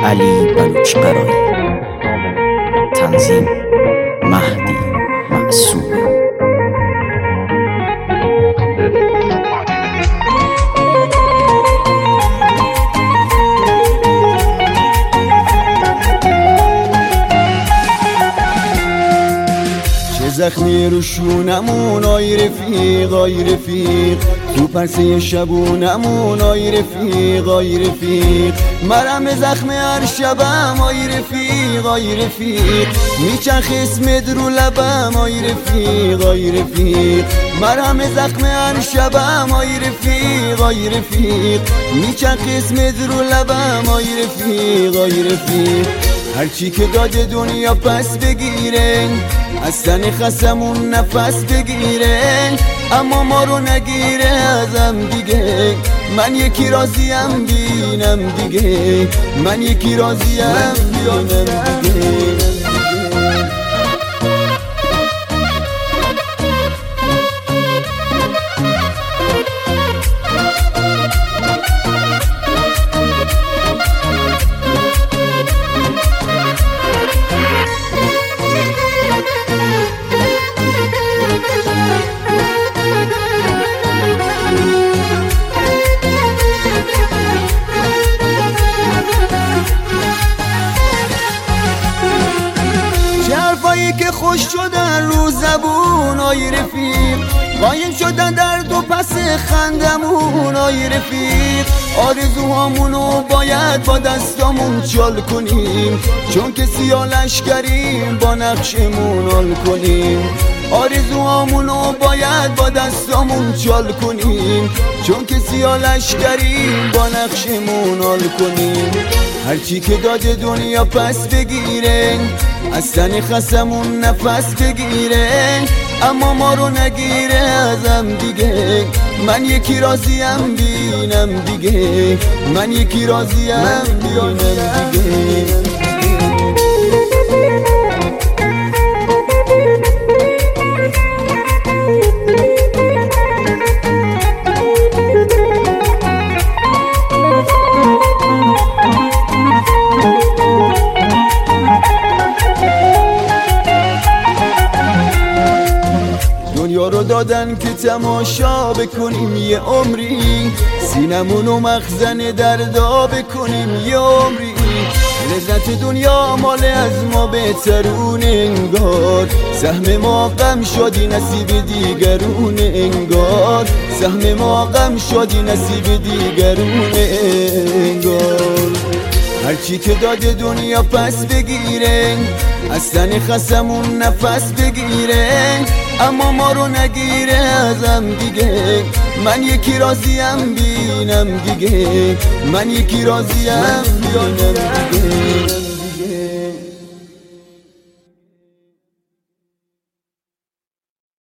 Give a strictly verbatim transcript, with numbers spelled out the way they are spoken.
علی بلوچقرایی. تنظیم مهدی معصومی. زخمی رو شونمون آی رفیق آی رفیق، تو پرسه شبونمون آی رفیق آی رفیق، مرم زخم هر شبم آی رفیق آی رفیق، میچرخ اسمت رو لبم آی رفیق آی رفیق، مرم زخم هر شبم آی رفیق آی رفیق، میچرخ اسمت رو لبم آی رفیق آی رفیق، هرچی که داده دنیا پس بگیرن، از تن خسمون نفس بگیرن، اما ما رو نگیره ازم دیگه، من یکی راضیم بینم دیگه، من یکی راضیم بینم دیگه. حرفایی که خوش شدن رو زبون آی رفیق، قایم شدن در دو پس خندمون آی رفیق، آرزوهامونو باید با دستامون چال کنیم، چون که سیاه لشکریم با نقشمون حال کنیم، آرزوهامونو باید با دستامون چال کنیم، چون که سیاه لشکریم با نقشمون حال کنیم، هرچی که داده دنیا پس بگیرن، از تن خسمون نفس بگیرن، اما ما رو نگیره ازم دیگه، من یکی راضیم بینم دیگه، من یکی راضیم بینم دیگه. دنیا رو دادن که تماشا بکنیم یه عمری، سینمونو مخزن دردا بکنیم یه عمری، لذت دنیا مال از ما بهترون انگار، سهم ما غم شدی نصیب دیگرون انگار، سهم ما غم شدی نصیب دیگرون انگار، هرچی که داده دنیا پس بگیرن، از تن خسمون نفس بگیرن، اما ما رو نگیره ازم دیگه، من یکی راضیم بینم دیگه، من یکی راضیم بینم دیگه.